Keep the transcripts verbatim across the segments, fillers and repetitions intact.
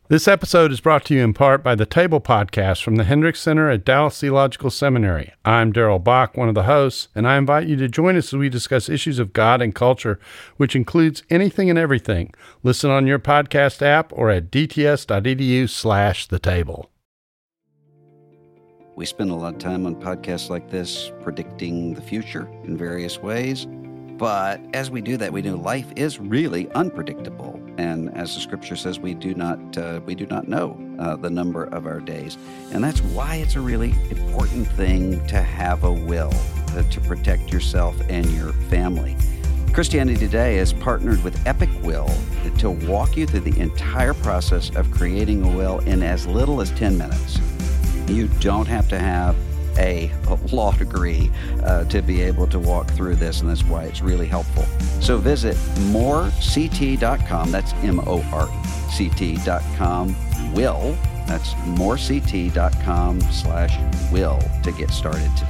This episode is brought to you in part by the Table Podcast from the Hendricks Center at Dallas Theological Seminary. I'm Daryl Bach, one of the hosts, and I invite you to join us as we discuss issues of God and culture, which includes anything and everything. Listen on your podcast app or at dts.edu slash the table. We spend a lot of time on podcasts like this predicting the future in various ways. But as we do that, we know life is really unpredictable. And as the scripture says, we do not uh, we do not know uh, the number of our days. And that's why it's a really important thing to have a will uh, to protect yourself and your family. Christianity Today has partnered with Epic Will to walk you through the entire process of creating a will in as little as ten minutes. You don't have to have a law degree uh, to be able to walk through this, and that's why it's really helpful. So visit more c t dot com, that's M O R C T dot com, will, that's more c t dot com slash will to get started today.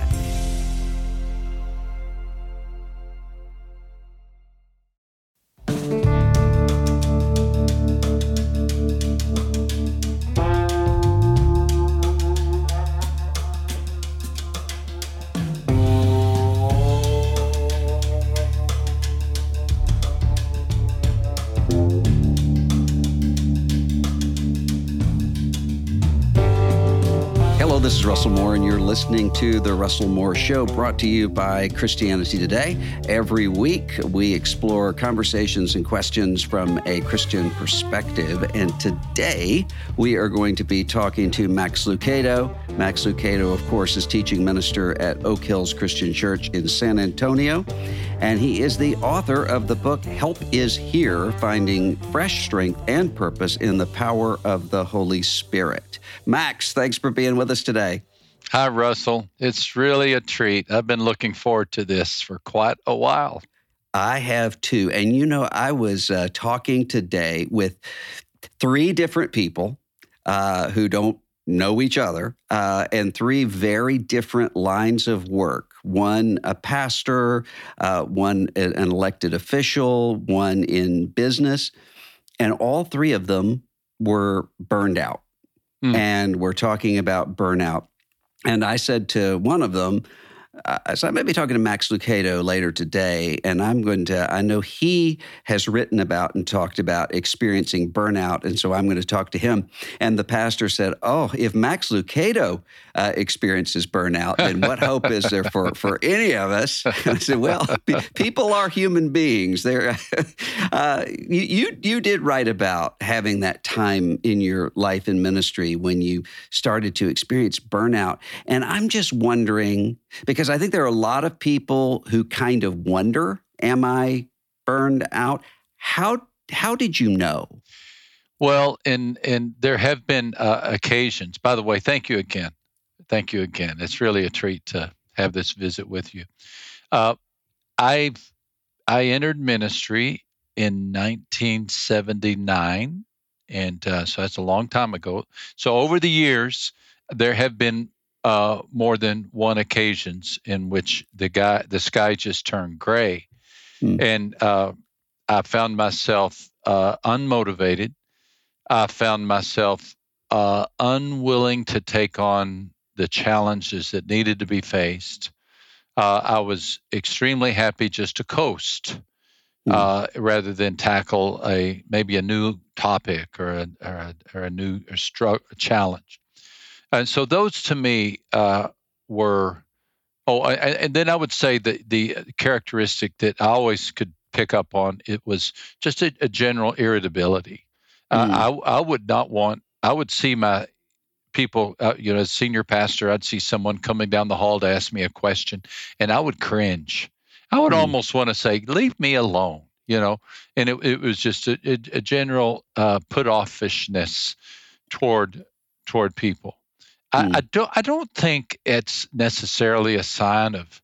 This is Russell Moore, and you're listening to The Russell Moore Show, brought to you by Christianity Today. Every week, we explore conversations and questions from a Christian perspective, and today, we are going to be talking to Max Lucado. Max Lucado, of course, is teaching minister at Oak Hills Christian Church in San Antonio, and he is the author of the book, Help is Here, Finding Fresh Strength and Purpose in the Power of the Holy Spirit. Max, thanks for being with us today. Hi, Russell. It's really a treat. I've been looking forward to this for quite a while. I have too. And you know, I was uh, talking today with three different people uh, who don't know each other, uh, and three very different lines of work. One a pastor, uh, one an elected official, one in business, and all three of them were burned out. Mm. And we're talking about burnout. And I said to one of them, uh, so I may be talking to Max Lucado later today, and I'm going to, I know he has written about and talked about experiencing burnout, and so I'm going to talk to him. And the pastor said, oh, if Max Lucado uh, experiences burnout, then what hope is there for, for any of us? I said, well, p- people are human beings. They're, uh, you, you, you did write about having that time in your life in ministry when you started to experience burnout. And I'm just wondering, because I think there are a lot of people who kind of wonder, am I burned out? How how did you know? Well, and and there have been uh, occasions. By the way, thank you again. Thank you again. It's really a treat to have this visit with you. Uh, I I entered ministry in nineteen seventy-nine, and uh, so that's a long time ago. So over the years, there have been Uh, more than one occasions in which the guy, the sky just turned gray, mm. and uh, I found myself uh, unmotivated. I found myself uh, unwilling to take on the challenges that needed to be faced. Uh, I was extremely happy just to coast mm. uh, rather than tackle a maybe a new topic or a or a, or a new or stru- challenge. And so those to me uh, were, oh, I, and then I would say that the characteristic that I always could pick up on, it was just a, a general irritability. Mm. Uh, I, I would not want, I would see my people, uh, you know, as senior pastor, I'd see someone coming down the hall to ask me a question, and I would cringe. I would mm. almost want to say, leave me alone, you know, and it, it was just a, a, a general uh, put-offishness toward toward people. I, I don't. I don't think it's necessarily a sign of.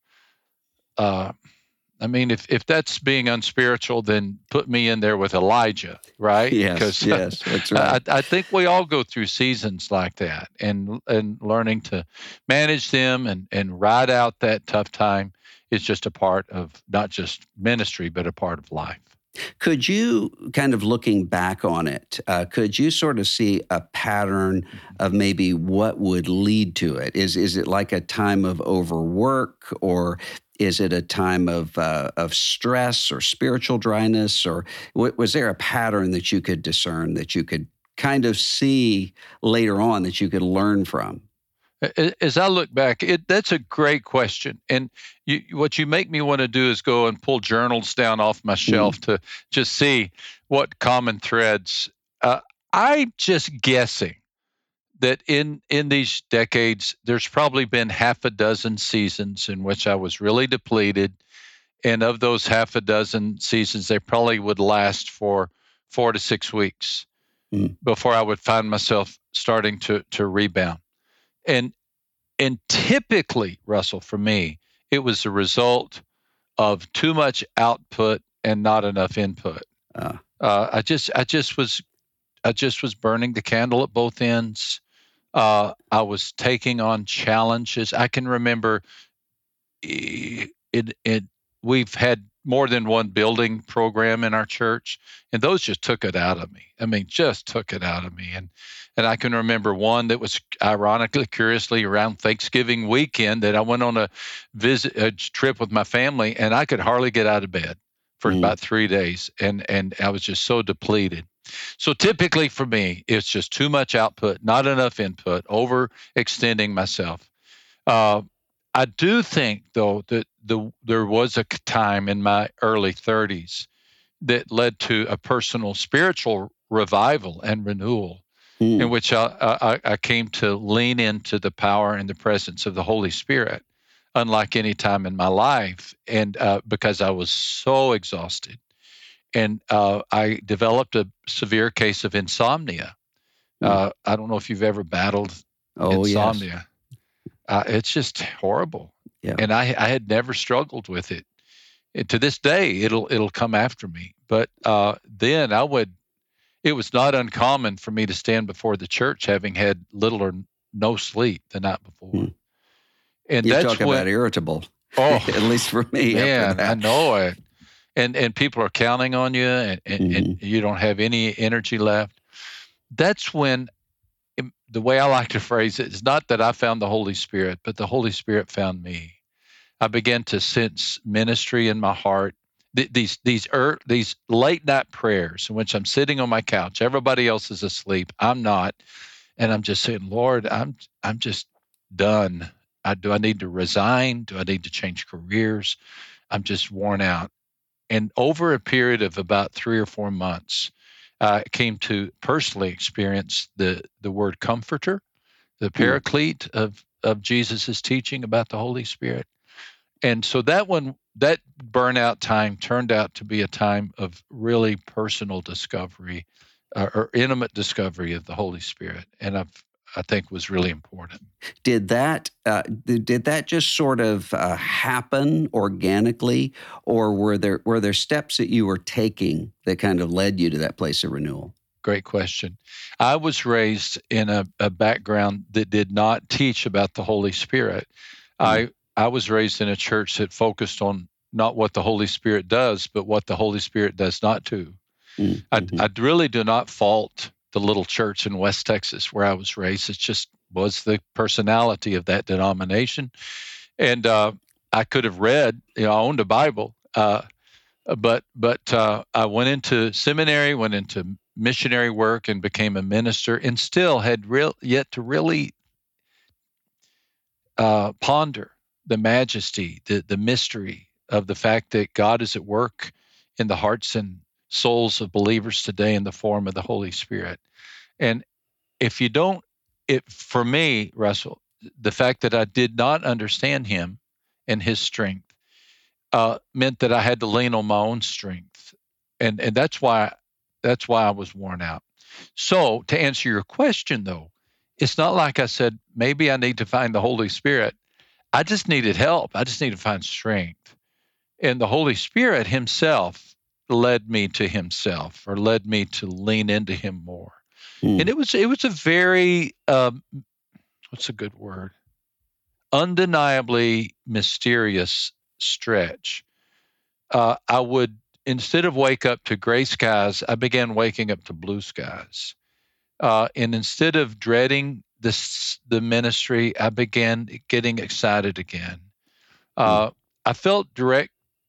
Uh, I mean, if, if that's being unspiritual, then put me in there with Elijah, right? Yes, because, yes, that's right. I, I think we all go through seasons like that, and and learning to manage them and and ride out that tough time is just a part of not just ministry, but a part of life. Could you, kind of looking back on it, uh, could you sort of see a pattern of maybe what would lead to it? Is is it like a time of overwork, or is it a time of uh, of stress or spiritual dryness, or w- was there a pattern that you could discern, that you could kind of see later on, that you could learn from? As I look back, it, that's a great question. And you, what you make me want to do is go and pull journals down off my shelf mm. to just see what common threads. Uh, I'm just guessing that in, in these decades, there's probably been half a dozen seasons in which I was really depleted. And of those half a dozen seasons, they probably would last for four to six weeks mm. before I would find myself starting to, to rebound. And and typically, Russell, for me, it was the result of too much output and not enough input. Uh, uh, I just, I just was, I just was burning the candle at both ends. Uh, I was taking on challenges. I can remember it. It we've had more than one building program in our church, and those just took it out of me. I mean, just took it out of me. And and I can remember one that was ironically, curiously, around Thanksgiving weekend that I went on a visit, a trip with my family, and I could hardly get out of bed for mm. about three days, and and I was just so depleted. So typically for me, it's just too much output, not enough input, overextending myself. Uh, I do think, though, that the there was a time in my early thirties that led to a personal spiritual revival and renewal, mm. in which I, I, I came to lean into the power and the presence of the Holy Spirit, unlike any time in my life, and uh, because I was so exhausted. And uh, I developed a severe case of insomnia. Mm. Uh, I don't know if you've ever battled oh, insomnia. Yes. Uh, it's just horrible, yeah. and I, I had never struggled with it. And to this day, it'll it'll come after me. But uh, then I would. It was not uncommon for me to stand before the church having had little or no sleep the night before. Hmm. And you talk when, about irritable. Oh, at least for me. Man, I know it. And and people are counting on you, and, and, mm-hmm. and you don't have any energy left. That's when. The way I like to phrase it is not that I found the Holy Spirit, but the Holy Spirit found me. I began to sense ministry in my heart. Th- these these er, these late night prayers in which I'm sitting on my couch, everybody else is asleep, I'm not, and I'm just saying, Lord, I'm I'm just done. I, do I need to resign? Do I need to change careers? I'm just worn out. And over a period of about three or four months, I came to personally experience the, the word comforter, the paraclete of, of Jesus' teaching about the Holy Spirit. And so that one, that burnout time turned out to be a time of really personal discovery uh, or intimate discovery of the Holy Spirit. And I've, I think was really important. Did that uh, did that just sort of uh, happen organically, or were there were there steps that you were taking that kind of led you to that place of renewal? Great question. I was raised in a, a background that did not teach about the Holy Spirit. Mm-hmm. I I was raised in a church that focused on not what the Holy Spirit does, but what the Holy Spirit does not do. Mm-hmm. I, I really do not fault the little church in West Texas where I was raised. It just was the personality of that denomination. And uh, I could have read, you know, I owned a Bible, uh, but but uh, I went into seminary, went into missionary work, and became a minister, and still had real yet to really uh, ponder the majesty, the the mystery of the fact that God is at work in the hearts and souls of believers today in the form of the Holy Spirit. And if you don't, it for me, Russell, the fact that I did not understand him and his strength uh, meant that I had to lean on my own strength. And and that's why that's why I was worn out. So to answer your question, though, it's not like I said, maybe I need to find the Holy Spirit. I just needed help. I just needed to find strength. And the Holy Spirit himself led me to himself, or led me to lean into him more. Mm. And it was it was a very um, what's a good word? Undeniably mysterious stretch. Uh, I would instead of wake up to gray skies, I began waking up to blue skies. Uh, and instead of dreading this, the ministry, I began getting excited again. Uh, mm. I felt direct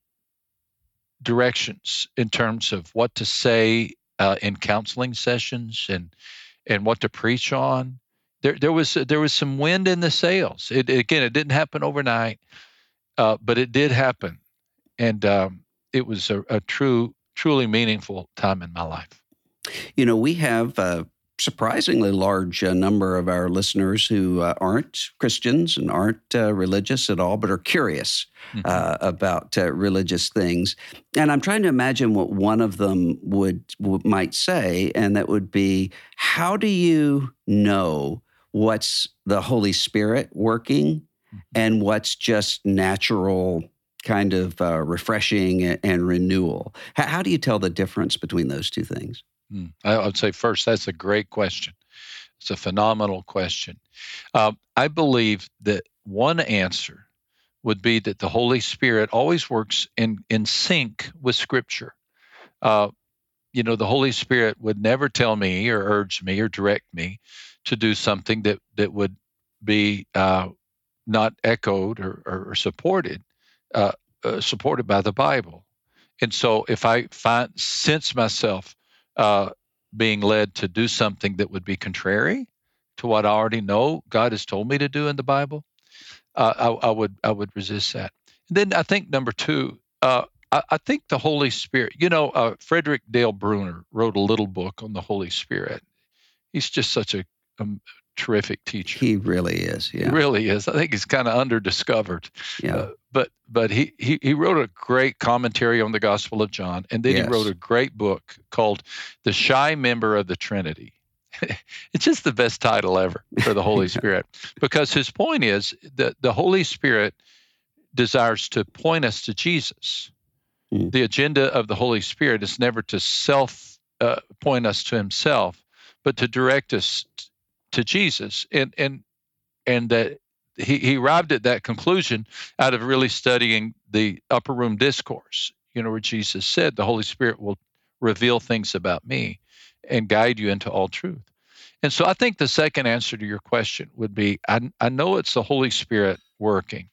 directions in terms of what to say uh, in counseling sessions and and what to preach on. There, there was there was some wind in the sails. It, again, it didn't happen overnight, uh, but it did happen, and um, it was a, a true, truly meaningful time in my life. You know, we have a surprisingly large uh, number of our listeners who uh, aren't Christians and aren't uh, religious at all, but are curious mm-hmm. uh, about uh, religious things. And I'm trying to imagine what one of them would, would might say, and that would be, how do you know what's the Holy Spirit working mm-hmm. and what's just natural kind of uh, refreshing and, and renewal? How, how do you tell the difference between those two things? I would say first, that's a great question. It's a phenomenal question. Um, I believe that one answer would be that the Holy Spirit always works in, in sync with Scripture. Uh, you know, the Holy Spirit would never tell me or urge me or direct me to do something that, that would be uh, not echoed or, or, or supported, uh, uh, supported by the Bible. And so if I find sense myself Uh, being led to do something that would be contrary to what I already know God has told me to do in the Bible, uh, I, I would I would resist that. And then I think number two, uh, I, I think the Holy Spirit. You know, uh, Frederick Dale Bruner wrote a little book on the Holy Spirit. He's just such a, a terrific teacher. He really is. Yeah, he really is. I think he's kind of under-discovered. Yeah. Uh, but but he, he he wrote a great commentary on the Gospel of John, and then yes. he wrote a great book called The Shy Member of the Trinity. It's just the best title ever for the Holy Spirit, because his point is that the Holy Spirit desires to point us to Jesus. Mm. The agenda of the Holy Spirit is never to self uh, point us to himself, but to direct us t- to Jesus. And and and that he, he arrived at that conclusion out of really studying the Upper Room Discourse, you know, where Jesus said, the Holy Spirit will reveal things about me and guide you into all truth. And so I think the second answer to your question would be, I, I know it's the Holy Spirit working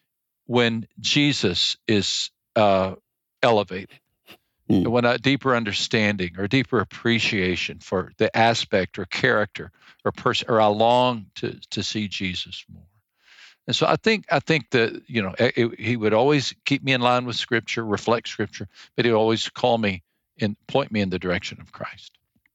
when Jesus is uh, elevated, mm. when a deeper understanding or deeper appreciation for the aspect or character or person, or I long to to see Jesus more. And so I think I think that, you know, it, he would always keep me in line with Scripture, reflect Scripture, but he would always call me and point me in the direction of Christ.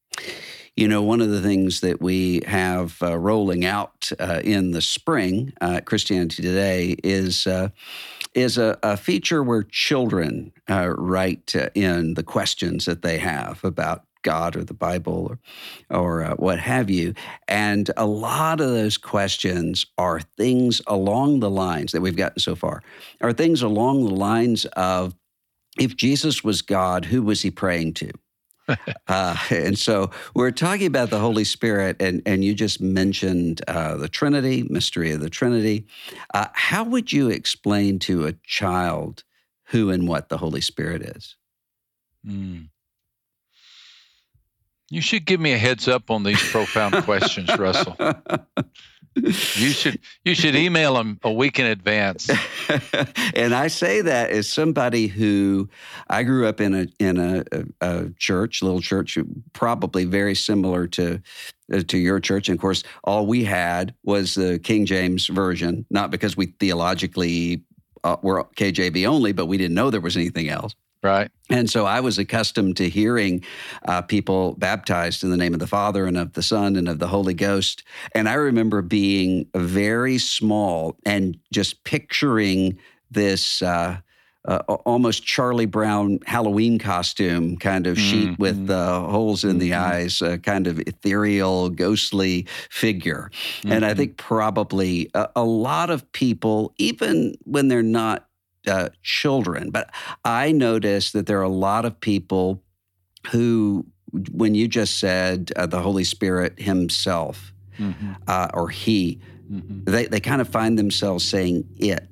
You know, one of the things that we have uh, rolling out uh, in the spring uh, at Christianity Today is uh, is a, a feature where children uh, write uh, in the questions that they have about God or the Bible or, or uh, what have you. And a lot of those questions are things along the lines that we've gotten so far, are things along the lines of, if Jesus was God, who was he praying to? uh, and so we're talking about the Holy Spirit, and, and you just mentioned uh, the Trinity, mystery of the Trinity. Uh, how would you explain to a child who and what the Holy Spirit is? Mm. You should give me a heads up on these profound questions, Russell. You should you should email them a week in advance. And I say that as somebody who, I grew up in a in a, a church, little church, probably very similar to to your church. And of course, all we had was the King James Version, not because we theologically uh, were K J V only, but we didn't know there was anything else. Right. And so I was accustomed to hearing uh, people baptized in the name of the Father and of the Son and of the Holy Ghost. And I remember being very small and just picturing this uh, uh, almost Charlie Brown Halloween costume kind of sheet mm-hmm. with uh, holes in mm-hmm. the eyes, uh, kind of ethereal, ghostly figure. Mm-hmm. And I think probably a, a lot of people, even when they're not Uh, children. But I noticed that there are a lot of people who, when you just said uh, the Holy Spirit himself mm-hmm. uh, or he, mm-hmm. they, they kind of find themselves saying it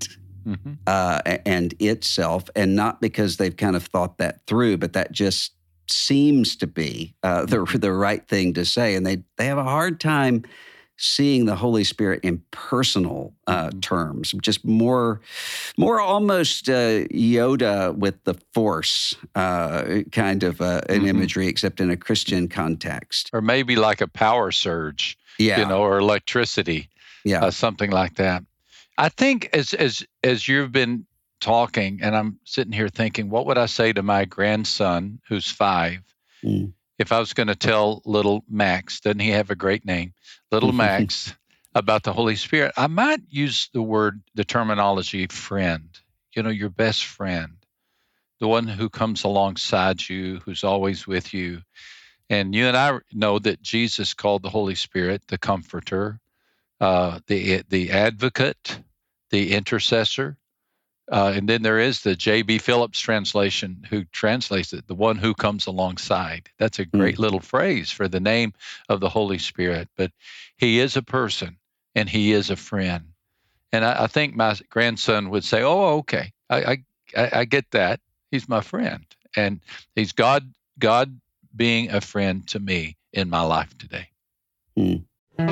mm-hmm. uh, and itself, and not because they've kind of thought that through, but that just seems to be uh, the the right thing to say. And they they have a hard time seeing the Holy Spirit in personal uh, mm-hmm. terms, just more, more almost uh, Yoda with the Force uh, kind of uh, an mm-hmm. imagery, except in a Christian context, or maybe like a power surge, yeah, you know, or electricity, yeah, uh, something like that. I think as as as you've been talking, and I'm sitting here thinking, what would I say to my grandson who's five? Mm. If I was going to tell little Max, doesn't he have a great name? Little Max, about the Holy Spirit, I might use the word, the terminology friend, you know, your best friend, the one who comes alongside you, who's always with you. And you and I know that Jesus called the Holy Spirit the Comforter, uh, the the Advocate, the Intercessor. Uh, and then there is the J B Phillips translation who translates it, the one who comes alongside. That's a great mm. little phrase for the name of the Holy Spirit. But he is a person and he is a friend. And I, I think my grandson would say, oh, okay, I, I I get that. He's my friend. And he's God, God being a friend to me in my life today. Mm.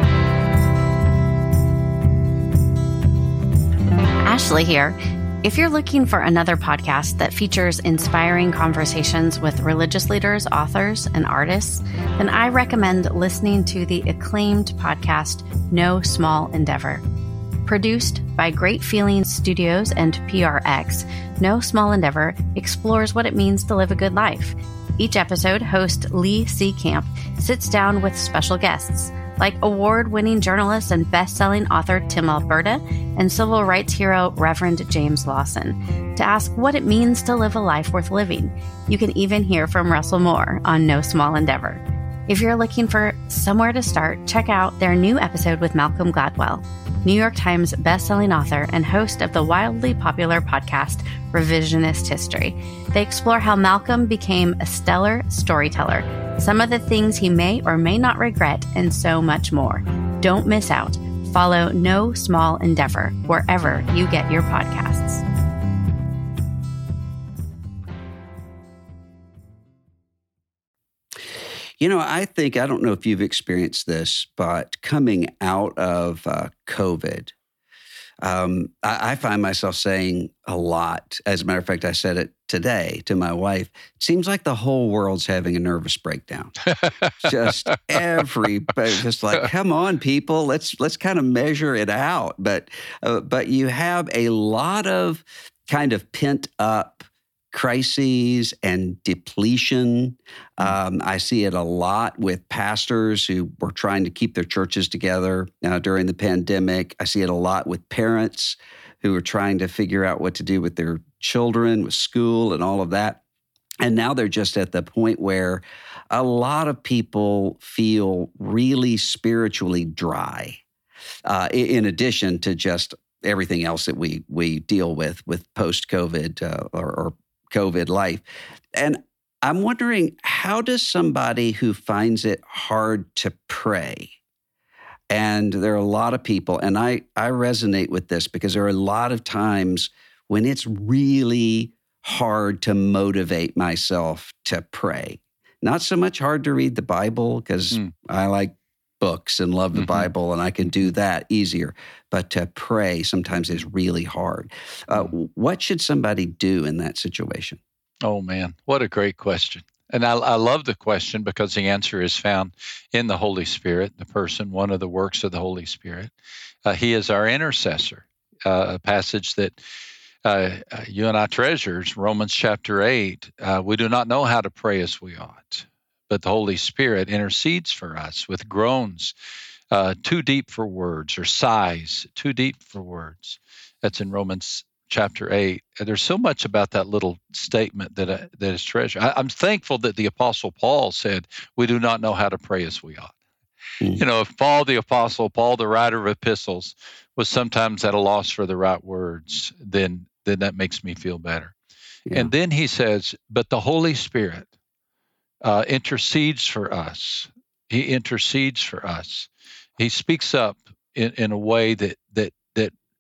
Ashley here. If you're looking for another podcast that features inspiring conversations with religious leaders, authors, and artists, then I recommend listening to the acclaimed podcast, No Small Endeavor. Produced by Great Feelings Studios and P R X, No Small Endeavor explores what it means to live a good life. Each episode, host Lee C. Camp sits down with special guests, like award-winning journalist and best-selling author Tim Alberta and civil rights hero Reverend James Lawson, to ask what it means to live a life worth living. You can even hear from Russell Moore on No Small Endeavor. If you're looking for somewhere to start, check out their new episode with Malcolm Gladwell, New York Times bestselling author and host of the wildly popular podcast Revisionist History. They explore how Malcolm became a stellar storyteller, some of the things he may or may not regret, and so much more. Don't miss out. Follow No Small Endeavor wherever you get your podcasts. You know, I think, I don't know if you've experienced this, but coming out of uh, COVID, um, I, I find myself saying a lot. As a matter of fact, I said it today to my wife. It seems like the whole world's having a nervous breakdown. Just everybody, just like, come on, people, let's let's kind of measure it out. But uh, but you have a lot of kind of pent up crises and depletion. Um, I see it a lot with pastors who were trying to keep their churches together uh, during the pandemic. I see it a lot with parents who are trying to figure out what to do with their children, with school and all of that. And now they're just at the point where a lot of people feel really spiritually dry, uh, in addition to just everything else that we we deal with with post-COVID uh, or, or COVID life. And I'm wondering, how does somebody who finds it hard to pray, and there are a lot of people, and I, I resonate with this because there are a lot of times when it's really hard to motivate myself to pray. Not so much hard to read the Bible, because mm. I like books and love the mm-hmm. Bible, and I can do that easier. But to pray sometimes is really hard. Uh, what should somebody do in that situation? Oh, man, what a great question. And I, I love the question because the answer is found in the Holy Spirit, the person, one of the works of the Holy Spirit. Uh, he is our intercessor, uh, a passage that uh, you and I treasure, Romans chapter eight. Uh, we do not know how to pray as we ought, but the Holy Spirit intercedes for us with groans uh, too deep for words, or sighs too deep for words. That's in Romans chapter eight. There's so much about that little statement that uh, that is treasure. I, I'm thankful that the Apostle Paul said, we do not know how to pray as we ought. Mm. You know, if Paul the Apostle, Paul the writer of epistles, was sometimes at a loss for the right words, then, then that makes me feel better. Yeah. And then he says, but the Holy Spirit Uh, intercedes for us. He intercedes for us. He speaks up in, in a way that that that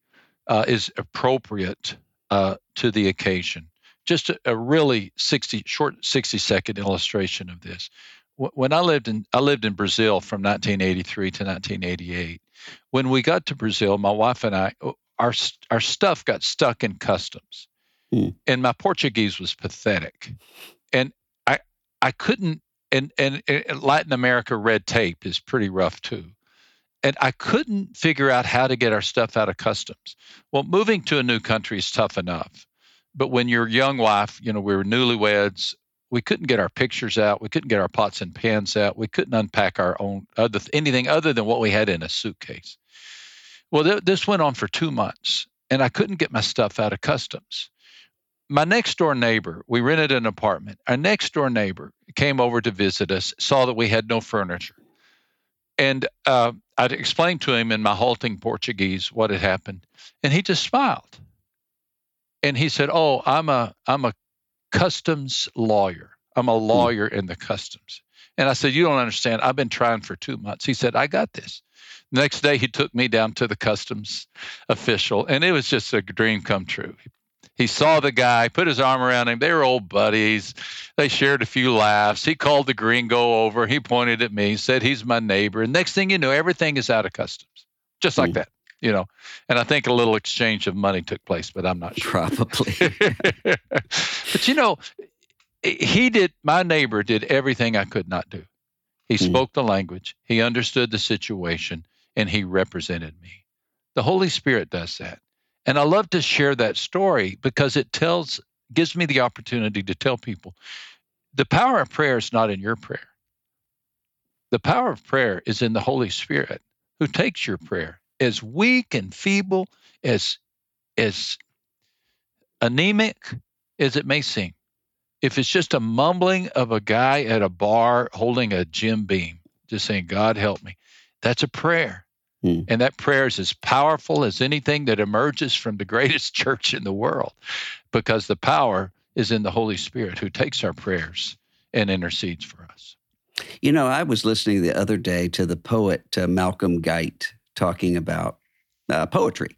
uh, is appropriate uh, to the occasion. Just a, a really sixty short sixty second illustration of this. W- when I lived in I lived in Brazil from nineteen eighty-three to nineteen eighty-eight. When we got to Brazil, my wife and I, our our stuff got stuck in customs, mm. and my Portuguese was pathetic, and I I couldn't. And, and and Latin America red tape is pretty rough too. And I couldn't figure out how to get our stuff out of customs. Well, moving to a new country is tough enough. But when your young wife, you know, we were newlyweds, we couldn't get our pictures out. We couldn't get our pots and pans out. We couldn't unpack our own, other anything other than what we had in a suitcase. Well, th- this went on for two months, and I couldn't get my stuff out of customs. My next door neighbor, we rented an apartment. Our next door neighbor came over to visit us, saw that we had no furniture. And uh, I'd explained to him in my halting Portuguese what had happened. And he just smiled. And he said, oh, I'm a I'm a customs lawyer. I'm a lawyer in the customs. And I said, you don't understand. I've been trying for two months. He said, I got this. The next day, he took me down to the customs official. And it was just a dream come true. He saw the guy, put his arm around him. They were old buddies. They shared a few laughs. He called the gringo over. He pointed at me, said he's my neighbor. And next thing you know, everything is out of customs, just like mm. that, you know. And I think a little exchange of money took place, but I'm not sure. Probably. But, you know, he did, my neighbor did everything I could not do. He mm. spoke the language. He understood the situation, and he represented me. The Holy Spirit does that. And I love to share that story because it tells, gives me the opportunity to tell people the power of prayer is not in your prayer. The power of prayer is in the Holy Spirit who takes your prayer, as weak and feeble, as, as anemic as it may seem. If it's just a mumbling of a guy at a bar holding a Jim Beam, just saying, God help me, that's a prayer. Hmm. And that prayer is as powerful as anything that emerges from the greatest church in the world, because the power is in the Holy Spirit who takes our prayers and intercedes for us. You know, I was listening the other day to the poet uh, Malcolm Guite talking about uh, poetry.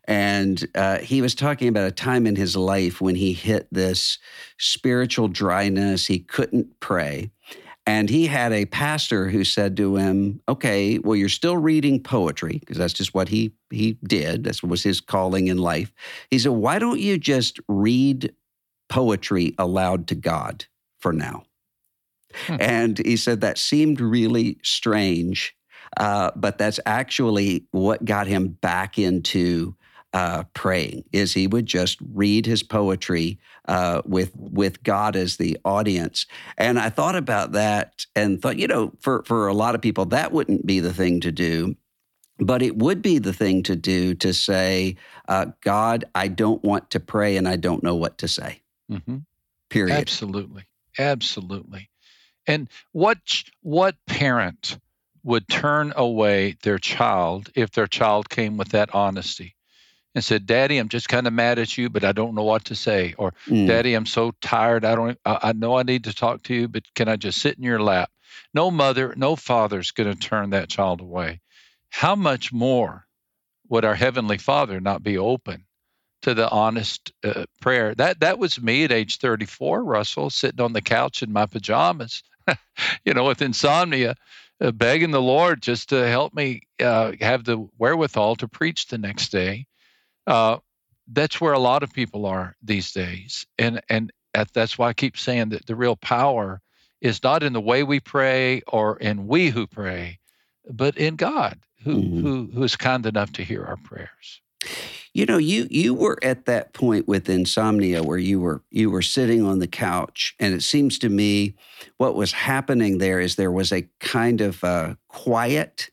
And uh, he was talking about a time in his life when he hit this spiritual dryness. He couldn't pray. And he had a pastor who said to him, okay, well, you're still reading poetry, because that's just what he he did. That was his calling in life. He said, why don't you just read poetry aloud to God for now? Hmm. And he said that seemed really strange, uh, but that's actually what got him back into Uh, praying, is he would just read his poetry uh, with with God as the audience. And I thought about that and thought, you know, for, for a lot of people, that wouldn't be the thing to do. But it would be the thing to do to say, uh, God, I don't want to pray and I don't know what to say. Mm-hmm. Period. Absolutely. Absolutely. And what what parent would turn away their child if their child came with that honesty and said, Daddy, I'm just kind of mad at you, but I don't know what to say. Or, mm. Daddy, I'm so tired. I don't. I, I know I need to talk to you, but can I just sit in your lap? No mother, no father's going to turn that child away. How much more would our Heavenly Father not be open to the honest uh, prayer? That that was me at age thirty-four, Russell, sitting on the couch in my pajamas, you know, with insomnia, uh, begging the Lord just to help me uh, have the wherewithal to preach the next day. Uh, that's where a lot of people are these days. And and at, that's why I keep saying that the real power is not in the way we pray or in we who pray, but in God who mm-hmm. who who is kind enough to hear our prayers. You know, you you were at that point with insomnia where you were you were sitting on the couch, and it seems to me what was happening there is there was a kind of uh, quiet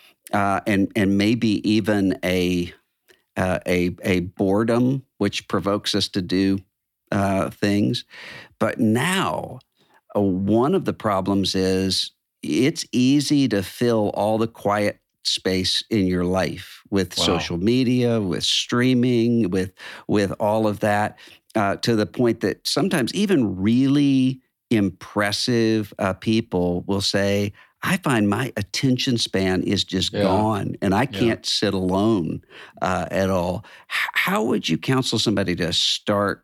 uh, and and maybe even a Uh, a a boredom, which provokes us to do uh, things. But now, uh, one of the problems is it's easy to fill all the quiet space in your life with wow. social media, with streaming, with with all of that, uh, to the point that sometimes even really impressive uh, people will say, I find my attention span is just Yeah. gone, and I Yeah. can't sit alone uh, at all. H- how would you counsel somebody to start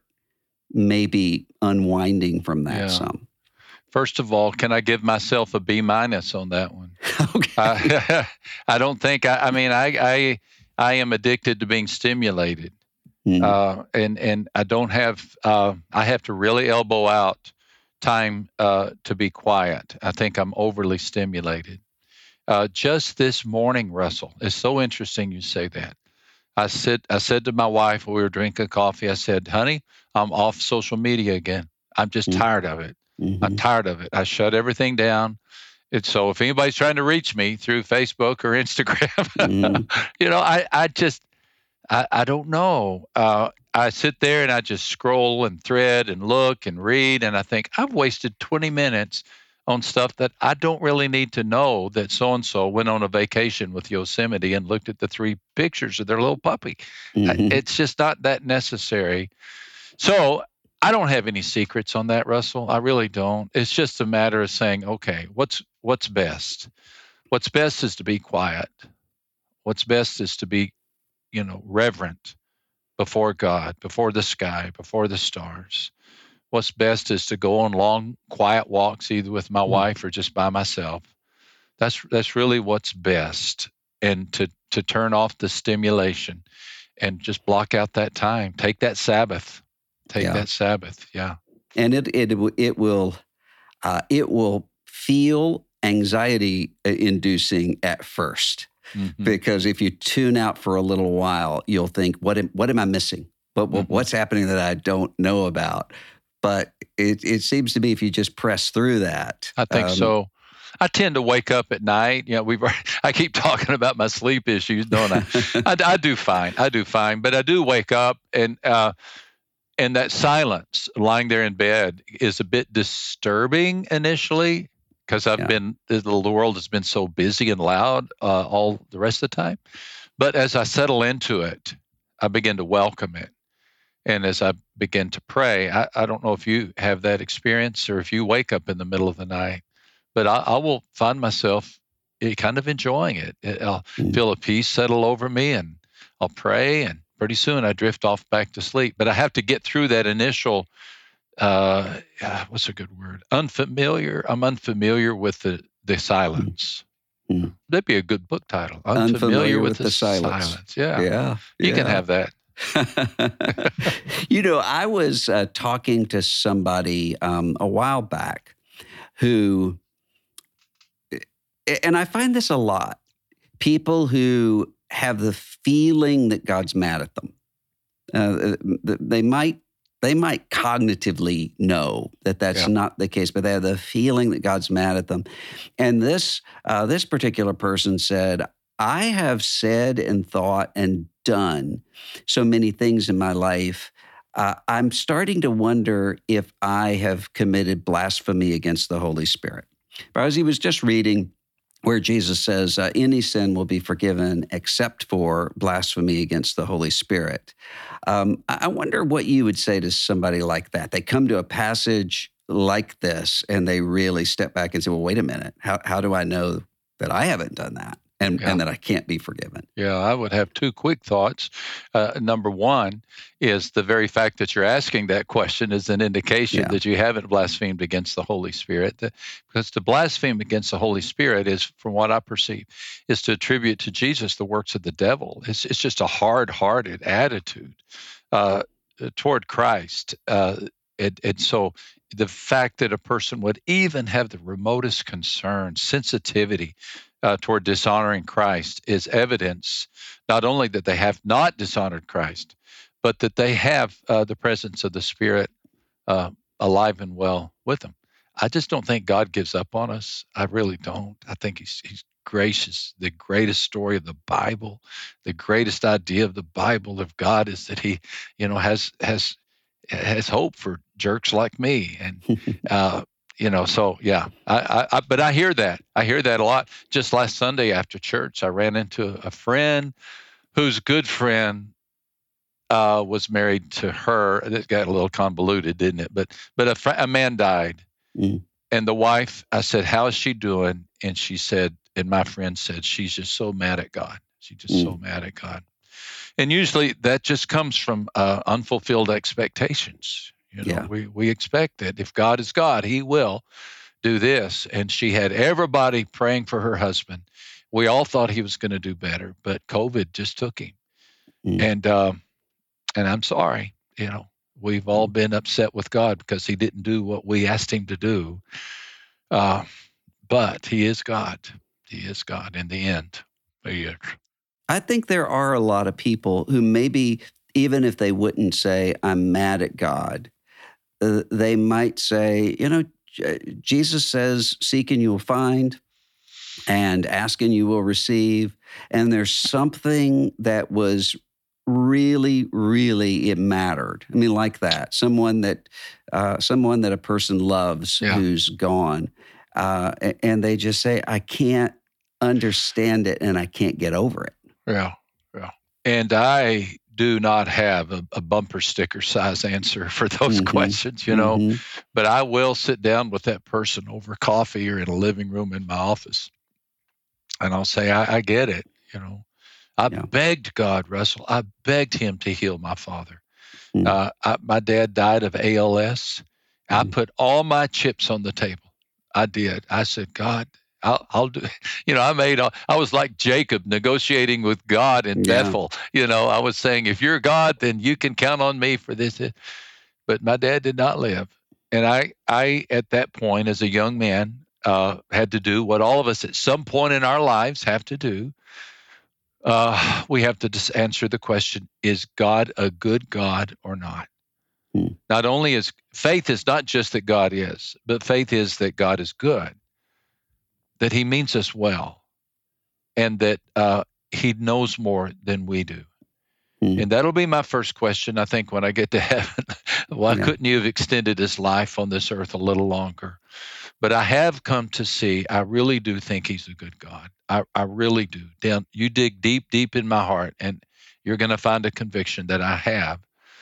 maybe unwinding from that Yeah. some? First of all, can I give myself a B minus on that one? Okay. Uh, I don't think. I, I mean, I, I I am addicted to being stimulated, Mm. uh, and and I don't have. Uh, I have to really elbow out time uh, to be quiet. I think I'm overly stimulated. Uh, just this morning, Russell, it's so interesting you say that. I said I said to my wife when we were drinking coffee, I said, "Honey, I'm off social media again. I'm just Mm. tired of it. Mhm. I'm tired of it. I shut everything down." It's so if anybody's trying to reach me through Facebook or Instagram, Mhm. you know, I, I just, I, I don't know. Uh, I sit there and I just scroll and thread and look and read. And I think I've wasted twenty minutes on stuff that I don't really need to know that so-and-so went on a vacation with Yosemite and looked at the three pictures of their little puppy. I- Mhm. It's just not that necessary. So I don't have any secrets on that, Russell. I really don't. It's just a matter of saying, okay, what's what's best? What's best is to be quiet. What's best is to be, you know, reverent before God, before the sky, before the stars. What's best is to go on long, quiet walks, either with my Mm. wife or just by myself. That's that's really what's best. And to to turn off the stimulation and just block out that time. Take that Sabbath. Take Yeah. that Sabbath. Yeah. And it it w- it will uh, it will feel anxiety inducing at first, Mhm. because if you tune out for a little while, you'll think, what am, what am I missing? What, what Mhm. what's happening that I don't know about? But it it seems to me if you just press through that, I think um, so. I tend to wake up at night. You know, we I keep talking about my sleep issues, don't I? I, I do fine. I do fine, but I do wake up, and uh, and that silence, lying there in bed, is a bit disturbing initially because I've Yeah. been the, the world has been so busy and loud uh, all the rest of the time. But as I settle into it, I begin to welcome it. And as I begin to pray, I, I don't know if you have that experience or if you wake up in the middle of the night, but I, I will find myself eh, kind of enjoying it. Eh, I'll Mm. feel a peace settle over me, and I'll pray, and pretty soon I drift off back to sleep. But I have to get through that initial, uh, uh, what's a good word? Unfamiliar. I'm unfamiliar with the, the silence. Mm. That'd be a good book title. Unfamiliar with the silence. silence. Yeah. yeah, You can yeah. have that. You know, I was uh, talking to somebody um, a while back who, and I find this a lot, people who have the feeling that God's mad at them. Uh, they might they might cognitively know that that's Yeah. not the case, but they have the feeling that God's mad at them. And this uh, this particular person said, I have said and thought and done so many things in my life. Uh, I'm starting to wonder if I have committed blasphemy against the Holy Spirit. Because he was just reading where Jesus says, uh, any sin will be forgiven except for blasphemy against the Holy Spirit. Um, I I wonder what you would say to somebody like that. They come to a passage like this and they really step back and say, well, wait a minute, how, how do I know that I haven't done that and, Yeah. and that I can't be forgiven? Yeah, I would have two quick thoughts. Uh, number one is the very fact that you're asking that question is an indication Yeah. that you haven't blasphemed against the Holy Spirit. That- because to blaspheme against the Holy Spirit is, from what I perceive, is to attribute to Jesus the works of the devil. It's, it's just a hard-hearted attitude uh, toward Christ. Uh, and, and so the fact that a person would even have the remotest concern, sensitivity, Uh, toward dishonoring Christ is evidence not only that they have not dishonored Christ, but that they have uh, the presence of the Spirit uh, alive and well with them. I just don't think God gives up on us. I really don't. I think He's, he's gracious. The greatest story of the Bible, the greatest idea of the Bible of God is that He, you know, has has has hope for jerks like me, and uh, you know, so yeah, I, I, I, but I hear that. I hear that a lot. Just last Sunday after church, I ran into a friend whose good friend uh, was married to her. It got a little convoluted, didn't it? But but a, fr- a man died, Mm. and the wife, I said, how is she doing? And she said, and my friend said, she's just so mad at God. She's just mm. so mad at God. And usually that just comes from uh, unfulfilled expectations. You know, yeah. we, we expect that if God is God, he will do this. And she had everybody praying for her husband. We all thought he was going to do better, but COVID just took him. Mm. And, um, and I'm sorry, you know, we've all been upset with God because he didn't do what we asked him to do. Uh, but he is God. He is God in the end. He is. I think there are a lot of people who maybe, even if they wouldn't say, I'm mad at God, uh, they might say, you know, Jesus says, seek and you will find, and ask and you will receive. And there's something that was really, really, it mattered. I mean, like that, someone that, uh, someone that a person loves yeah. who's gone. Uh, and they just say, I can't understand it and I can't get over it. Yeah, yeah. And I do not have a, a bumper sticker size answer for those mm-hmm. questions, you know, mm-hmm. but I will sit down with that person over coffee or in a living room in my office. And I'll say, I, I get it. You know, I yeah. begged God, Russell, I begged him to heal my father. Mm-hmm. Uh, I, my dad died of A L S. Mm-hmm. I put all my chips on the table. I did. I said, God, I'll, I'll do, you know, I made, I was like Jacob negotiating with God in yeah. Bethel. You know, I was saying, if you're God, then you can count on me for this. But my dad did not live. And I, I at that point, as a young man, uh, had to do what all of us at some point in our lives have to do. Uh, we have to just answer the question, is God a good God or not? Hmm. Not only is faith is not just that God is, but faith is that God is good, that he means us well, and that uh, he knows more than we do. Hmm. And that'll be my first question, I think, when I get to heaven. Why yeah. couldn't you have extended his life on this earth a little longer? But I have come to see, I really do think he's a good God. I, I really do. Down, you dig deep, deep in my heart, and you're going to find a conviction that I have.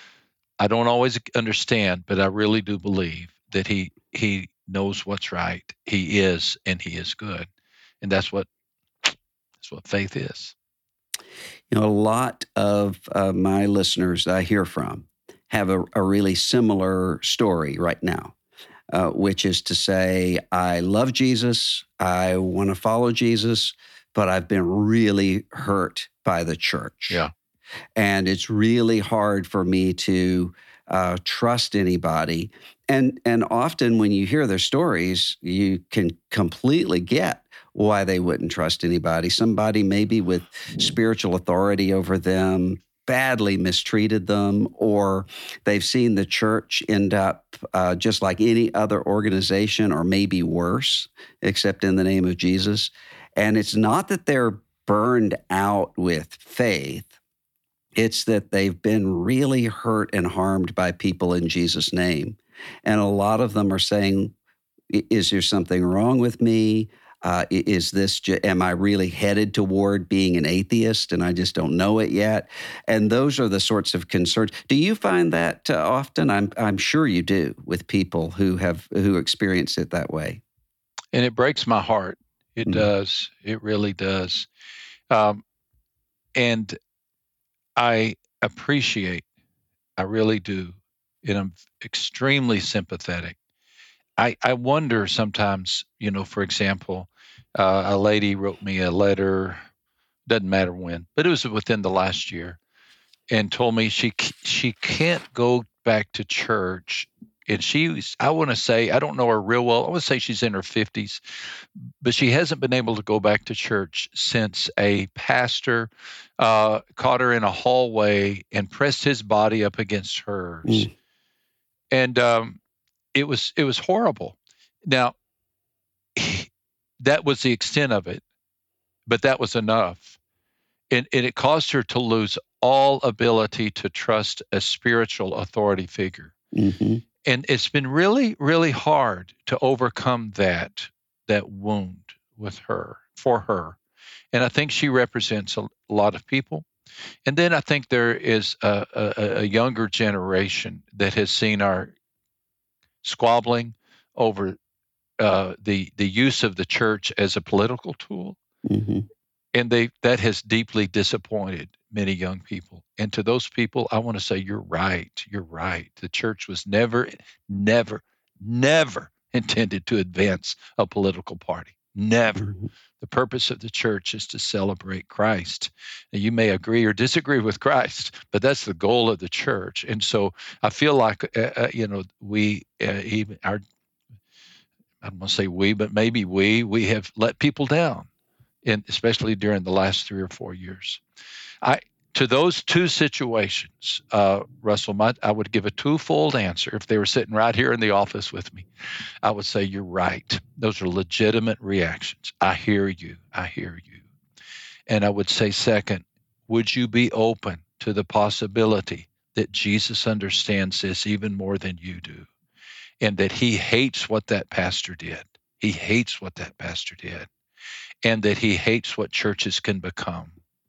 I don't always understand, but I really do believe that he he knows what's right. He is, and he is good. And that's what that's what faith is. You know, a lot of uh, my listeners I hear from have a, a really similar story right now. Uh, which is to say, I love Jesus, I want to follow Jesus, but I've been really hurt by the church. Yeah. And it's really hard for me to uh, trust anybody. And, and often when you hear their stories, you can completely get why they wouldn't trust anybody. Somebody maybe with spiritual authority over them badly mistreated them, or they've seen the church end up uh, just like any other organization, or maybe worse, except in the name of Jesus. And it's not that they're burned out with faith. It's that they've been really hurt and harmed by people in Jesus' name. And a lot of them are saying, is there something wrong with me? Uh, is this, am I really headed toward being an atheist and I just don't know it yet? And those are the sorts of concerns. Do you find that uh, often? I'm I'm sure you do with people who have who experience it that way. And it breaks my heart. It mm-hmm. does. It really does. Um, and I appreciate, I really do, and I'm extremely sympathetic. I, I wonder sometimes, you know, for example, uh, a lady wrote me a letter, doesn't matter when, but it was within the last year, and told me she she can't go back to church. And she was, I want to say, I don't know her real well. I would say she's in her fifties, but she hasn't been able to go back to church since a pastor uh, caught her in a hallway and pressed his body up against hers. Mm. And um, it was it was horrible. Now, that was the extent of it, but that was enough. And, and it caused her to lose all ability to trust a spiritual authority figure. Mm-hmm. And it's been really, really hard to overcome that, that wound with her, for her. And I think she represents a lot of people. And then I think there is a, a, a younger generation that has seen our squabbling over uh, the the use of the church as a political tool, Mm-hmm. and they that has deeply disappointed many young people. And to those people, I want to say, you're right. You're right. The church was never, never, never intended to advance a political party. Never. Mm-hmm. The purpose of the church is to celebrate Christ. Now, you may agree or disagree with Christ, but that's the goal of the church. And so I feel like, uh, uh, you know, we, uh, even our, I don't want to say we, but maybe we, we have let people down, in, especially during the last three or four years. I, to those two situations, uh, Russell, my, I would give a twofold answer. If they were sitting right here in the office with me, I would say, you're right. Those are legitimate reactions. I hear you. I hear you. And I would say, second, would you be open to the possibility that Jesus understands this even more than you do, and that he hates what that pastor did? He hates what that pastor did, and that he hates what churches can become.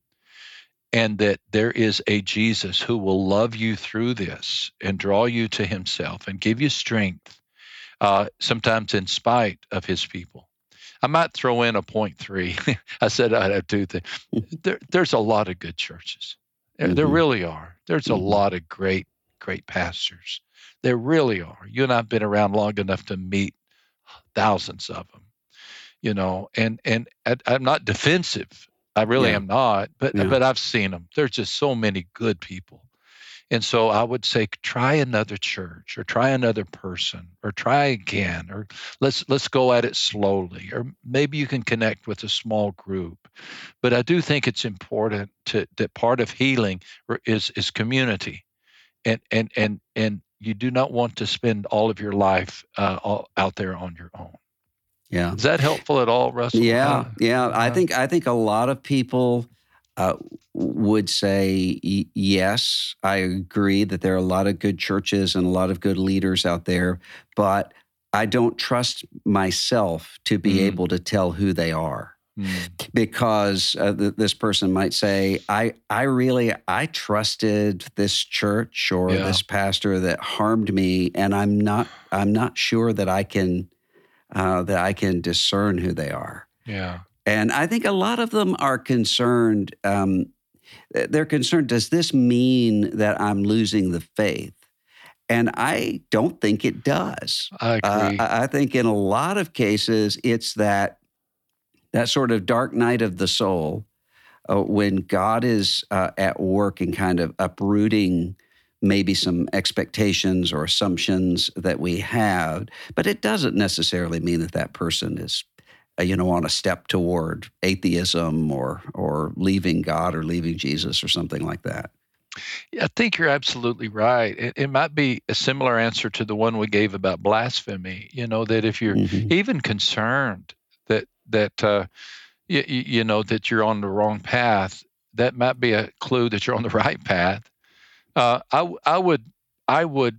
And that there is a Jesus who will love you through this and draw you to himself and give you strength, uh, sometimes in spite of his people. I might throw in a point three. I said I'd have two things. There, there's a lot of good churches. There, there really are. There's mm-hmm. a lot of great, great pastors. There really are. You and I have been around long enough to meet thousands of them, you know, and, and I, I'm not defensive. I really yeah. am not, but yeah. but I've seen them. There's just so many good people. And so I would say, try another church, or try another person, or try again, or let's let's go at it slowly, or maybe you can connect with a small group. But I do think it's important to that part of healing is is community, and and and and you do not want to spend all of your life uh, all, out there on your own. Yeah. Is that helpful at all, Russell? Yeah, uh, yeah. I think I think a lot of people uh, would say y- yes. I agree that there are a lot of good churches and a lot of good leaders out there, but I don't trust myself to be mm. able to tell who they are, mm. because uh, th- this person might say, "I I really I trusted this church or yeah. this pastor that harmed me, and I'm not I'm not sure that I can." Uh, that I can discern who they are. Yeah. And I think a lot of them are concerned. Um, they're concerned, does this mean that I'm losing the faith? And I don't think it does. I agree. Uh, I think in a lot of cases, it's that that sort of dark night of the soul uh, when God is uh, at work and kind of uprooting maybe some expectations or assumptions that we have, but it doesn't necessarily mean that that person is, uh, you know, on a step toward atheism or or leaving God or leaving Jesus or something like that. Yeah, I think you're absolutely right. It, it might be a similar answer to the one we gave about blasphemy. You know, that if you're mm-hmm. even concerned that that uh, you, you know that you're on the wrong path, that might be a clue that you're on the right path. Uh, I, I would I would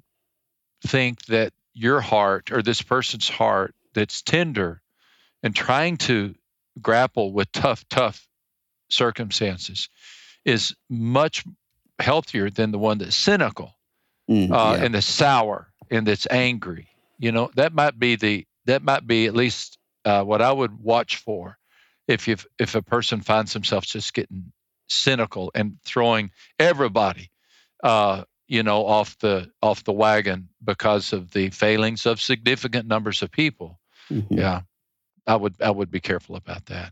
think that your heart, or this person's heart that's tender and trying to grapple with tough, tough circumstances, is much healthier than the one that's cynical mm, uh, yeah. and that's sour and that's angry. You know, that might be the that might be at least uh, what I would watch for if you if a person finds themselves just getting cynical and throwing everybody. Uh, you know, off the off the wagon because of the failings of significant numbers of people. Mm-hmm. Yeah, I would I would be careful about that.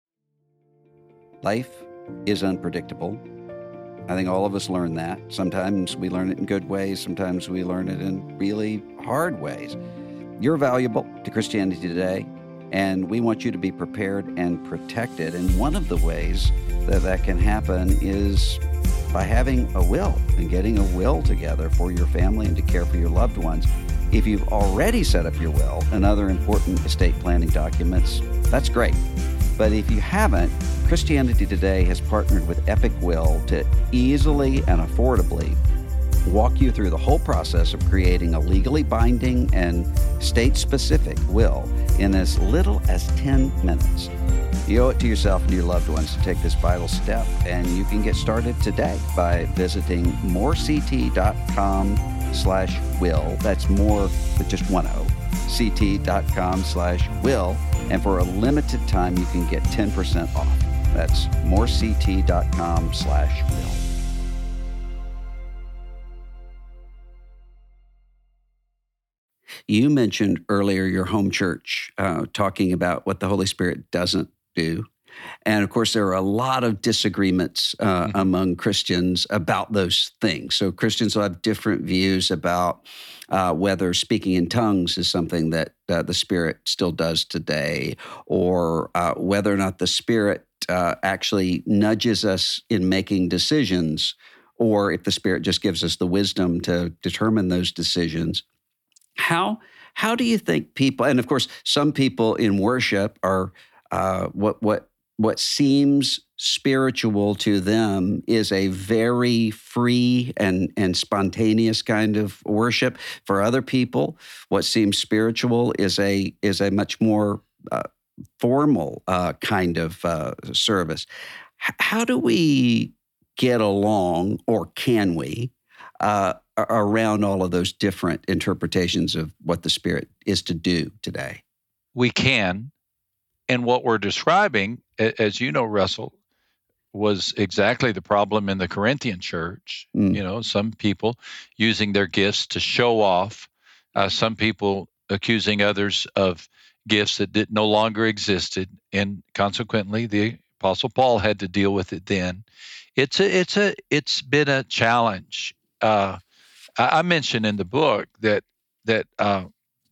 Life is unpredictable. I think all of us learn that. Sometimes we learn it in good ways. Sometimes we learn it in really hard ways. You're valuable to Christianity Today, and we want you to be prepared and protected. And one of the ways that that can happen is by having a will and getting a will together for your family and to care for your loved ones. If you've already set up your will and other important estate planning documents, that's great. But if you haven't, Christianity Today has partnered with Epic Will to easily and affordably walk you through the whole process of creating a legally binding and state-specific will in as little as ten minutes. You owe it to yourself and your loved ones to take this vital step, and you can get started today by visiting morect.com slash will. That's more with just one O, morect.com slash will. And for a limited time, you can get ten percent off. That's morect.com slash will. You mentioned earlier your home church, uh, talking about what the Holy Spirit doesn't do. And of course, there are a lot of disagreements uh, mm-hmm. among Christians about those things. So Christians will have different views about uh, whether speaking in tongues is something that uh, the Spirit still does today, or uh, whether or not the Spirit uh, actually nudges us in making decisions, or if the Spirit just gives us the wisdom to determine those decisions. How how do you think people, and of course, some people in worship are uh, what what what seems spiritual to them is a very free and and spontaneous kind of worship. For other people, what seems spiritual is a is a much more uh, formal uh, kind of uh, service. H- how do we get along, or can we? Uh, around all of those different interpretations of what the Spirit is to do today? We can. And what we're describing, as you know, Russell, was exactly the problem in the Corinthian church. Mm. You know, some people using their gifts to show off, uh, some people accusing others of gifts that did, no longer existed. And consequently, the Apostle Paul had to deal with it then. It's a, it's a, it's been a challenge. Uh, I mentioned in the book that that uh,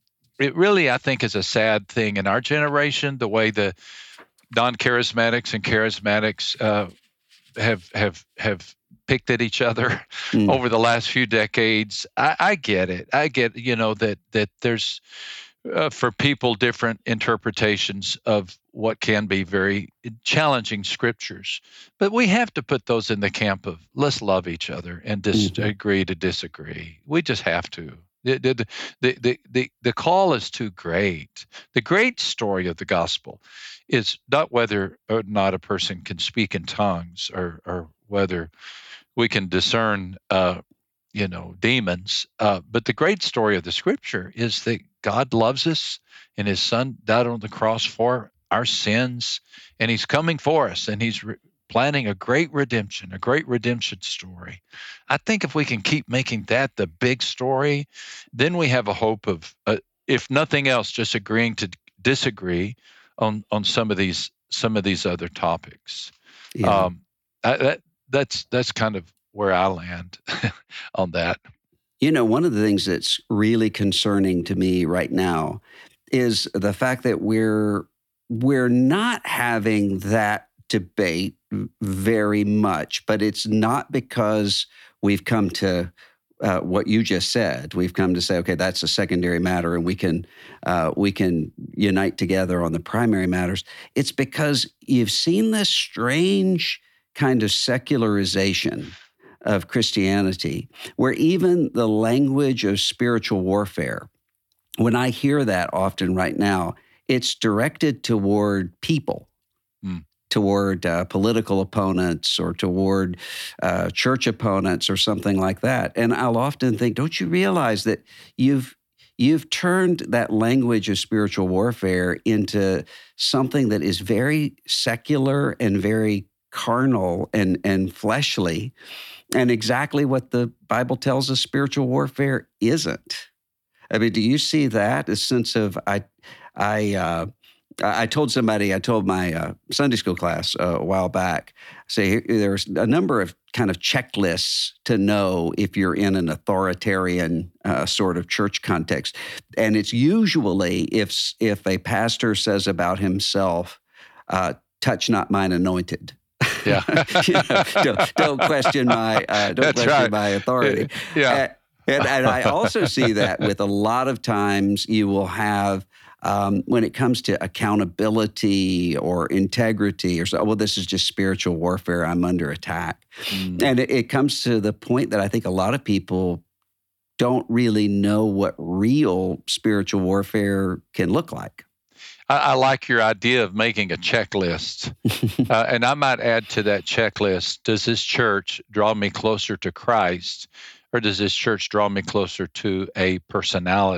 it really, I think, is a sad thing in our generation, the way the non-charismatics and charismatics uh, have have have picked at each other mm. over the last few decades. I, I get it. I get, you know, that that there's uh, for people different interpretations of what can be very challenging scriptures. But we have to put those in the camp of let's love each other and disagree mm-hmm. to disagree. We just have to. The, the, the, the, the, the call is too great. The great story of the gospel is not whether or not a person can speak in tongues, or, or whether we can discern uh, you know, demons. Uh, but the great story of the scripture is that God loves us, and his son died on the cross for our sins, and he's coming for us, and he's re- planning a great redemption, a great redemption story. I think if we can keep making that the big story, then we have a hope of, uh, if nothing else, just agreeing to disagree on on some of these some of these other topics. Yeah. Um, I, that that's that's kind of where I land on that. You know, one of the things that's really concerning to me right now is the fact that we're we're not having that debate very much, but it's not because we've come to uh, what you just said. We've come to say, okay, that's a secondary matter, and we can uh, we can unite together on the primary matters. It's because you've seen this strange kind of secularization of Christianity, where even the language of spiritual warfare, when I hear that often right now, it's directed toward people, mm. toward uh, political opponents, or toward uh, church opponents, or something like that. And I'll often think, don't you realize that you've you've turned that language of spiritual warfare into something that is very secular and very carnal and, and fleshly, and exactly what the Bible tells us spiritual warfare isn't. I mean, do you see that? A sense of, I, I, uh, I told somebody, I told my uh, Sunday school class uh, a while back, say there's a number of kind of checklists to know if you're in an authoritarian uh, sort of church context. And it's usually if, if a pastor says about himself, uh, touch not mine anointed. Yeah. you know, don't, don't question my uh, don't That's question right. my authority. Yeah. Uh, and, and I also see that with a lot of times you will have um, when it comes to accountability or integrity or so. Well, this is just spiritual warfare. I'm under attack, mm. and it, it comes to the point that I think a lot of people don't really know what real spiritual warfare can look like. I, I like your idea of making a checklist. uh, and I might add to that checklist, does this church draw me closer to Christ, or does this church draw me closer to a personality?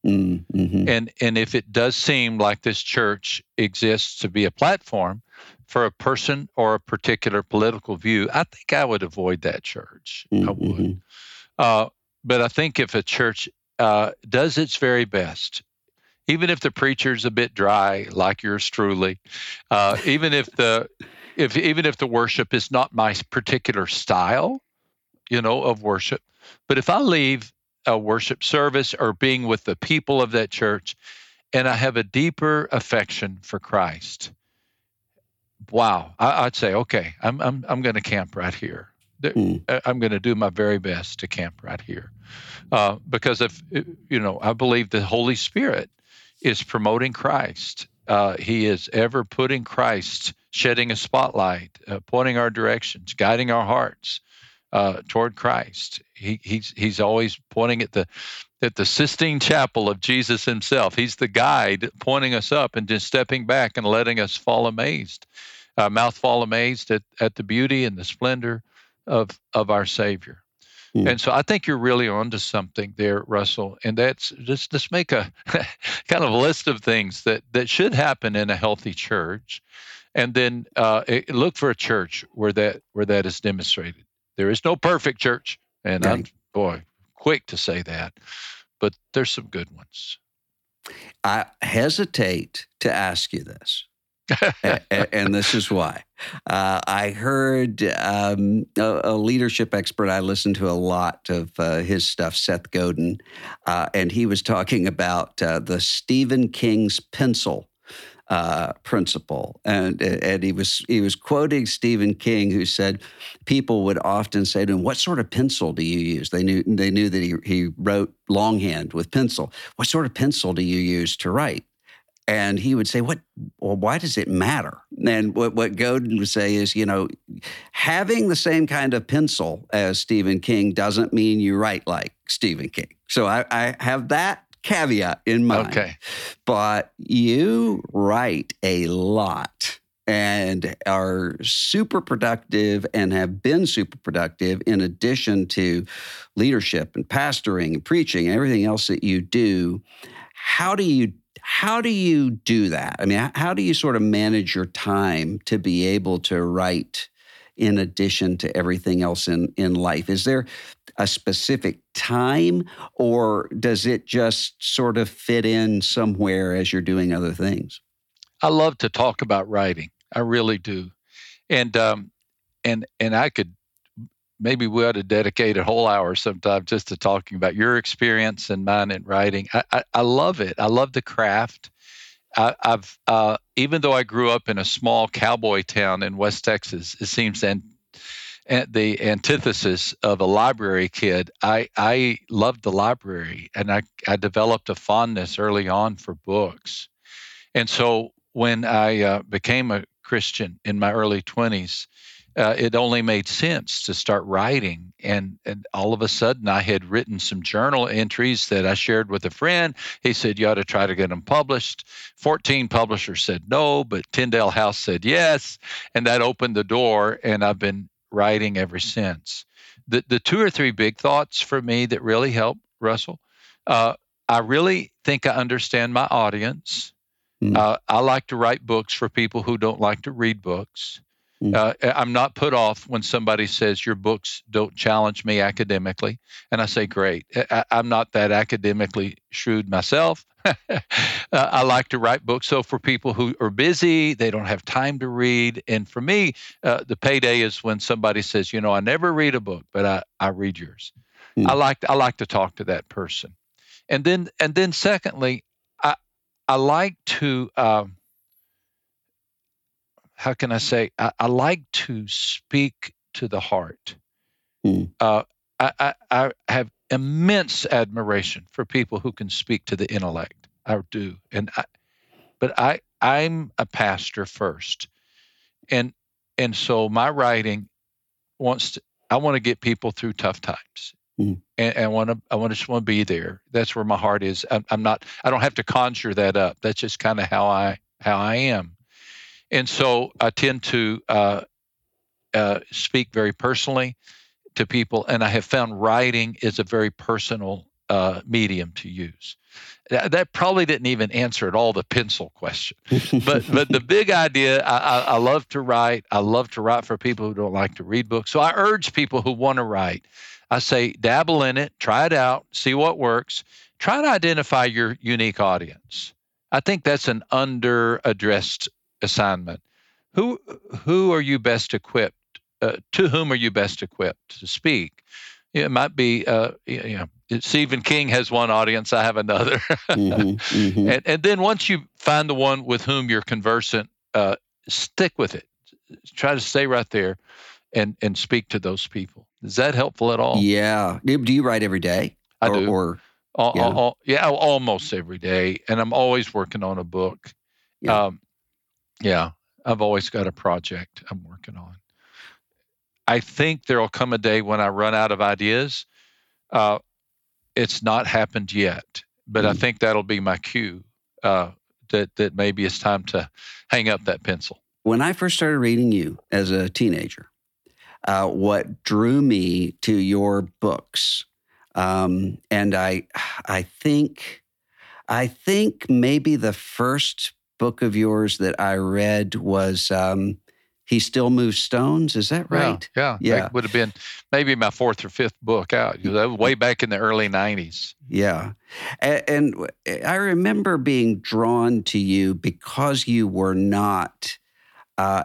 Mm-hmm. And and if it does seem like this church exists to be a platform for a person or a particular political view, I think I would avoid that church. Mm-hmm. I would. Uh, but I think if a church uh, does its very best, even if the preacher's a bit dry, like yours truly, uh, even if the if even if the worship is not my particular style, you know, of worship, but if I leave a worship service or being with the people of that church, and I have a deeper affection for Christ, wow, I, I'd say, okay, I'm I'm I'm going to camp right here. Mm. I'm going to do my very best to camp right here, uh, because if you know, I believe the Holy Spirit is promoting Christ. Uh, he is ever putting Christ, shedding a spotlight, uh, pointing our directions, guiding our hearts uh, toward Christ. He, he's he's always pointing at the at the Sistine Chapel of Jesus himself. He's the guide pointing us up and just stepping back and letting us fall amazed, uh, mouth fall amazed at, at the beauty and the splendor of of our Savior. Mm. And so I think you're really onto something there, Russell. And that's just just make a kind of list of things that that should happen in a healthy church, and then uh, look for a church where that where that is demonstrated. There is no perfect church, and right. I'm boy quick to say that, but there's some good ones. I hesitate to ask you this. and, and this is why. Uh, I heard um, a, a leadership expert, I listened to a lot of uh, his stuff, Seth Godin, uh, and he was talking about uh, the Stephen King's pencil uh, principle. And and he was he was quoting Stephen King, who said people would often say to him, "What sort of pencil do you use?" They knew they knew that he, he wrote longhand with pencil. "What sort of pencil do you use to write?" And he would say, "What? Well, why does it matter?" And what, what Godin would say is, you know, having the same kind of pencil as Stephen King doesn't mean you write like Stephen King. So I, I have that caveat in mind. Okay. But you write a lot and are super productive and have been super productive in addition to leadership and pastoring and preaching and everything else that you do. How do you How do you do that? I mean, how do you sort of manage your time to be able to write in addition to everything else in, in life? Is there a specific time, or does it just sort of fit in somewhere as you're doing other things? I love to talk about writing. I really do. And um, and and I could, maybe we ought to dedicate a whole hour sometime just to talking about your experience and mine in writing. I, I, I love it. I love the craft. I, I've uh, even though I grew up in a small cowboy town in West Texas, it seems an, an, the antithesis of a library kid. I I loved the library, and I I developed a fondness early on for books. And so when I uh, became a Christian in my early twenties, Uh, it only made sense to start writing. And, and all of a sudden, I had written some journal entries that I shared with a friend. He said, "You ought to try to get them published." fourteen publishers said no, but Tyndale House said yes. And that opened the door, and I've been writing ever since. The, the two or three big thoughts for me that really helped, Russell, uh, I really think I understand my audience. Mm. Uh, I like to write books for people who don't like to read books. Uh, I'm not put off when somebody says your books don't challenge me academically. And I say, great. I, I'm not that academically shrewd myself. uh, I like to write books. So for people who are busy, they don't have time to read. And for me, uh, the payday is when somebody says, you know, I never read a book, but I, I read yours. Mm. I like I like to talk to that person. And then and then secondly, I I like to um, how can I say, I, I like to speak to the heart. Mm. Uh, I, I, I have immense admiration for people who can speak to the intellect. I do. And I, but I, I'm a pastor first. And, and so my writing wants to, I want to get people through tough times. Mm. And, and I want to, I want to just want to be there. That's where my heart is. I'm, I'm not, I don't have to conjure that up. That's just kind of how I, how I am. And so I tend to uh, uh, speak very personally to people, and I have found writing is a very personal uh, medium to use. That, that probably didn't even answer at all the pencil question. But but the big idea, I, I, I love to write. I love to write for people who don't like to read books. So I urge people who want to write, I say, dabble in it, try it out, see what works. Try to identify your unique audience. I think that's an under-addressed assignment. Who who are you best equipped? Uh, to whom are you best equipped to speak? It might be, uh, you know, Stephen King has one audience, I have another. mm-hmm, mm-hmm. And, and then once you find the one with whom you're conversant, uh, stick with it. Try to stay right there and, and speak to those people. Is that helpful at all? Yeah. Do you write every day? I or, do. Or, all, yeah. All, all, yeah, almost every day. And I'm always working on a book. Yeah. Um, yeah, I've always got a project I'm working on. I think there will come a day when I run out of ideas. Uh, it's not happened yet, but mm. I think that'll be my cue uh, that that maybe it's time to hang up that pencil. When I first started reading you as a teenager, uh, what drew me to your books, um, and I, I think, I think maybe the first book of yours that I read was. Um, He Still Moves Stones. Is that right? Yeah, yeah. That would have been maybe my fourth or fifth book out. That was way back in the early nineties. Yeah. And, and I remember being drawn to you because you were not uh,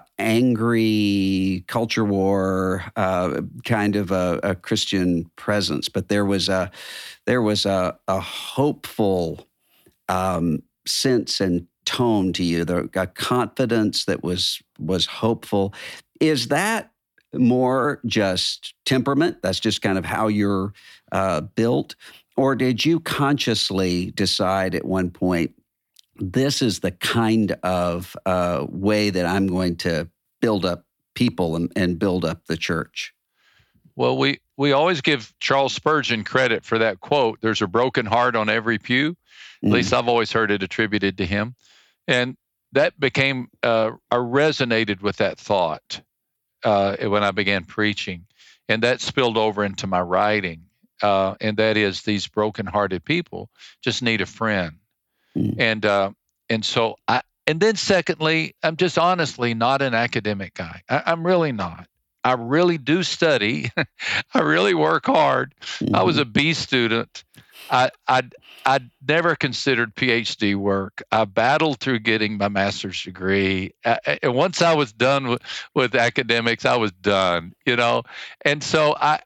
angry culture war uh, kind of a, a Christian presence, but there was a there was a, a hopeful um, sense and tone to you, the a confidence that was was hopeful. Is that more just temperament? That's just kind of how you're uh, built? Or did you consciously decide at one point, this is the kind of uh, way that I'm going to build up people and, and build up the church? Well, we, we always give Charles Spurgeon credit for that quote, there's a broken heart on every pew. At mm. least I've always heard it attributed to him. And that became, uh, I resonated with that thought uh, when I began preaching. And that spilled over into my writing. Uh, and that is, these brokenhearted people just need a friend. Mm. And uh, and so, I, and then secondly, I'm just honestly not an academic guy. I, I'm really not. I really do study. I really work hard. Mm-hmm. I was a B student. I, I, I never considered PhD work. I battled through getting my master's degree. I, and once I was done with, with academics, I was done, you know? And so I,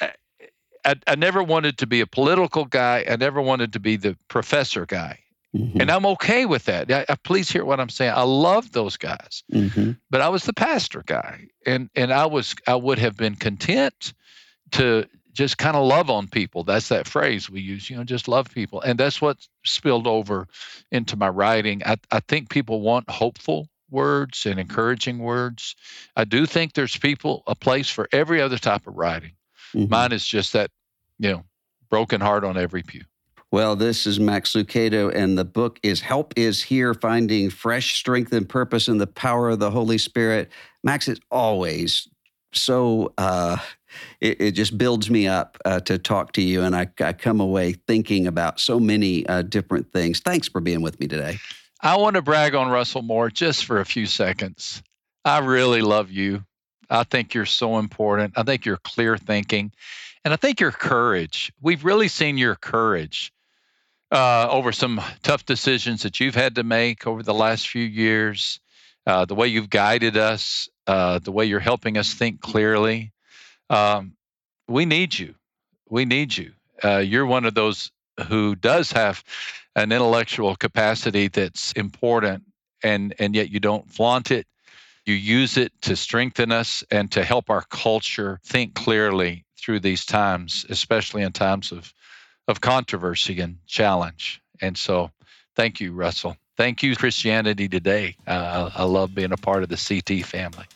I, I never wanted to be a political guy. I never wanted to be the professor guy. Mm-hmm. And I'm okay with that. I, I, please hear what I'm saying. I love those guys, mm-hmm. but I was the pastor guy, and and I was I would have been content to just kind of love on people. That's that phrase we use, you know, just love people, and that's what spilled over into my writing. I I think people want hopeful words and encouraging words. I do think there's people a place for every other type of writing. Mm-hmm. Mine is just that, you know, broken heart on every pew. Well, this is Max Lucado, and the book is Help Is Here, Finding Fresh Strength and Purpose in the Power of the Holy Spirit. Max, it's always so, uh, it, it just builds me up uh, to talk to you, and I, I come away thinking about so many uh, different things. Thanks for being with me today. I want to brag on Russell Moore just for a few seconds. I really love you. I think you're so important. I think you're clear thinking, and I think your courage. We've really seen your courage Uh, over some tough decisions that you've had to make over the last few years, uh, the way you've guided us, uh, the way you're helping us think clearly. Um, we need you. We need you. Uh, you're one of those who does have an intellectual capacity that's important, and, and yet you don't flaunt it. You use it to strengthen us and to help our culture think clearly through these times, especially in times of of controversy and challenge. And so thank you, Russell. Thank you, Christianity Today. Uh, I love being a part of the C T family.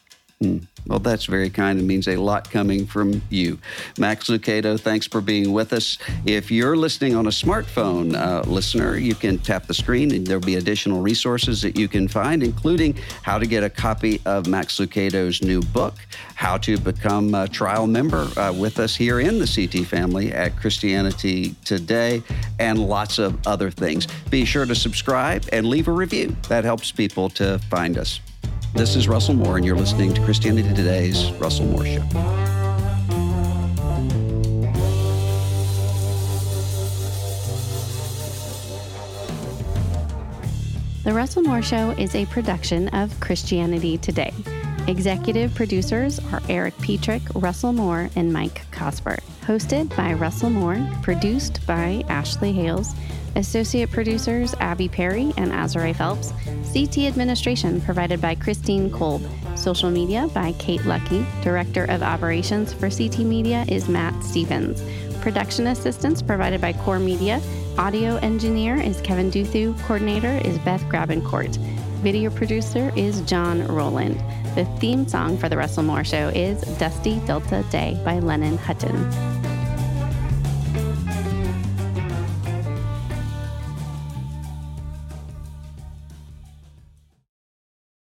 Hmm. Well, that's very kind. It means a lot coming from you. Max Lucado, thanks for being with us. If you're listening on a smartphone, uh, listener, you can tap the screen and there'll be additional resources that you can find, including how to get a copy of Max Lucado's new book, how to become a trial member uh, with us here in the C T family at Christianity Today, and lots of other things. Be sure to subscribe and leave a review. That helps people to find us. This is Russell Moore, and you're listening to Christianity Today's Russell Moore Show. The Russell Moore Show is a production of Christianity Today. Executive producers are Eric Petrick, Russell Moore, and Mike Cosper. Hosted by Russell Moore, produced by Ashley Hales, associate producers Abby Perry and Azrae Phelps, C T administration provided by Christine Kolb, social media by Kate Lucky, director of operations for C T Media is Matt Stevens, production assistance provided by Core Media, audio engineer is Kevin Duthu, coordinator is Beth Grabencourt, video producer is John Rowland. The theme song for The Russell Moore Show is Dusty Delta Day by Lennon Hutton.